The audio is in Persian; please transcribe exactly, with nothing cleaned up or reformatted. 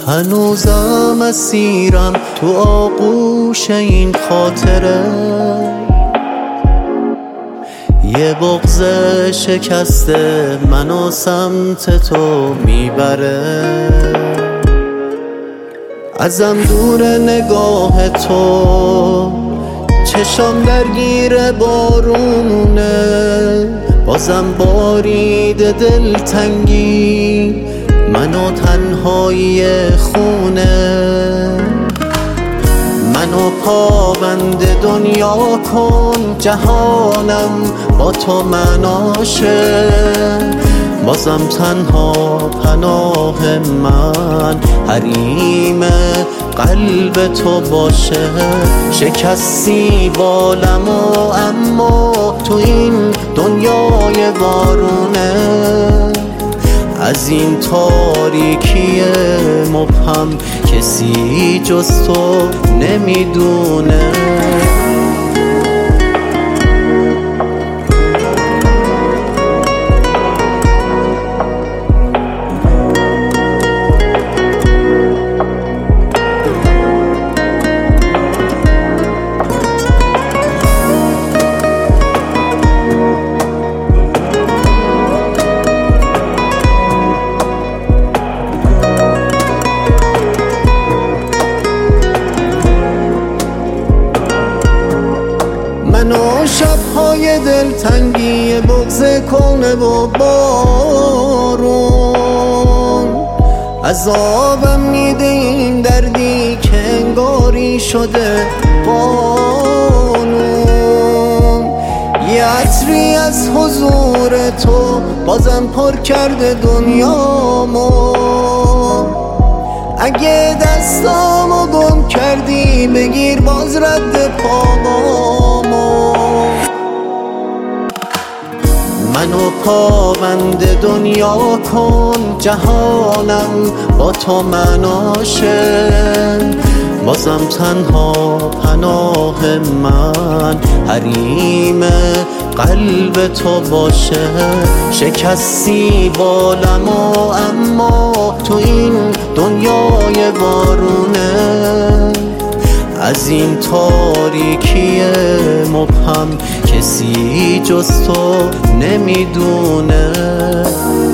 هنوزم اسیرم تو آغوش این خاطره، یه بغض شکسته منو سمت تو میبره. ازم دور نگاه تو، چشام درگیر بارونه، بازم بارید دلتنگی منو تنهایی خونه. منو پابند دنیا کن، جهانم با تو مناشه، بازم تنها پناه من حریم قلب تو باشه. شکستی بالمو اما تو این دنیای بارونه، از این تاریکی مبهم کسی جز تو نمیدونه. منو شبهای دلتنگی بغض کنه و بارون، عذابم میده این دردی که انگاری شده قانون. یه عطری از حضور تو بازم پر کرده دنیامو، اگه دستامو گم کردی بگیر باز رد پامو. منو پابند دنیا کن، جهانم با تو مناشه، بازم تنها پناه من حریم قلب تو باشه. شکستی بالمو اما تو این دنیای بارونه، از این تاریکی مبهم کسی جز تو نمیدونه.